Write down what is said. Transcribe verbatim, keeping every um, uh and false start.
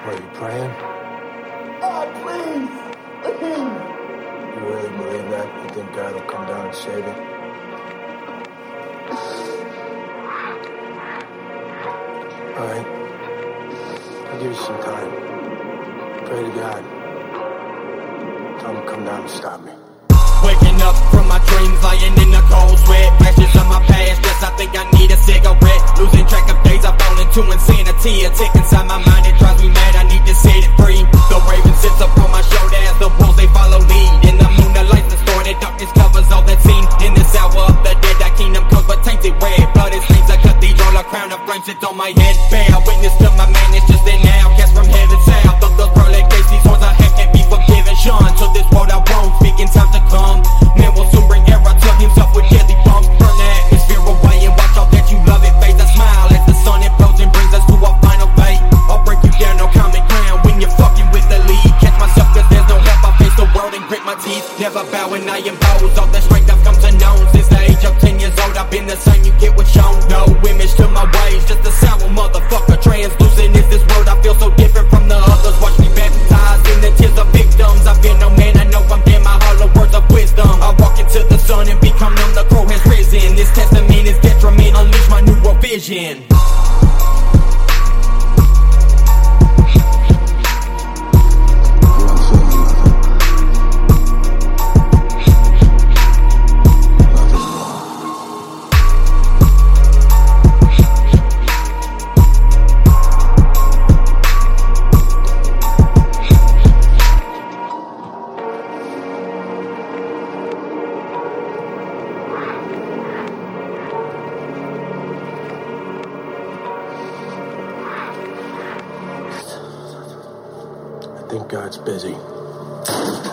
What, are you praying? God, please! Please! You really believe that? You think God will come down and save you? All right. I'll give you some time. Pray to God. Tell him to come down and stop me. Waking up from my dreams, lying in the cold sweat. Flashes of my past, yes, I think I need a cigarette. Losing track of days, I fall into insanity. A tick inside my mind, it drives me mad, I need to set it free. The raven sits up on my shoulder as the wolves, they follow lead. In the moon, the lights distorted, darkness covers all that's seen. In this hour of the dead, that kingdom comes but tainted red. Blood is stains, a cathedral, a crown of flames sits on my head. Bear witness to my madness, just an outcast from heaven south. Of those pearly gates, these horns I have can't be forgiven. Sean, to this world I won't speak in time to come. Man will soon bring error to himself with deadly bombs. Burn the atmosphere away and watch all that you love it fade. I smile as the sun implodes and brings us to our final fate. I'll break you down, no common ground when you're fucking with the lead. Catch myself cause there's no help, I face the world and grit my teeth. Never bow when I impose all the strength I've come to know. Since the age of ten years old I've been the same, you get what's shown. No image to my ways, just a sour motherfucker. Translucent is this world, I feel so different from the others. Watch me baptized in the tears of victims. I've been no man, I know I'm dead, my hollow words of wisdom. I walk into the sun and become numb, the crow has risen. This testament is detriment, unleash my new world vision. I think God's busy.